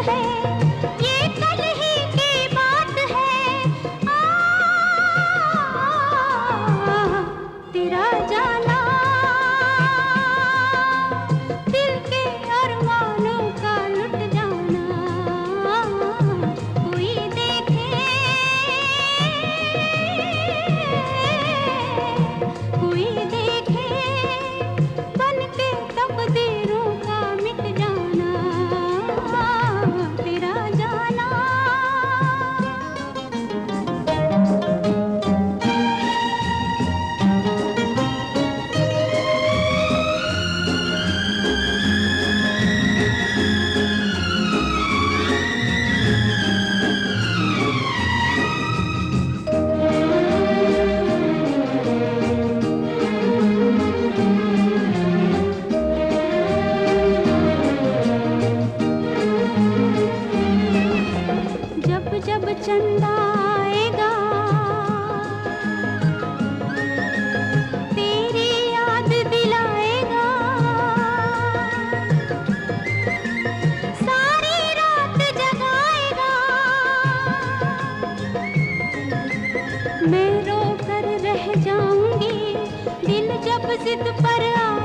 है, ये कल ही की बात है। तेरा जाना दिल के अरमानों का लुट जाना, कोई देखे कोई देखे, बन के तकदीरों का मिट जाना, तेरा जाना। जब जब चंदा आएगा तेरी याद दिलाएगा, सारी रात जगाएगा। मैं रो कर रह जाऊंगी, दिल जब जिद पर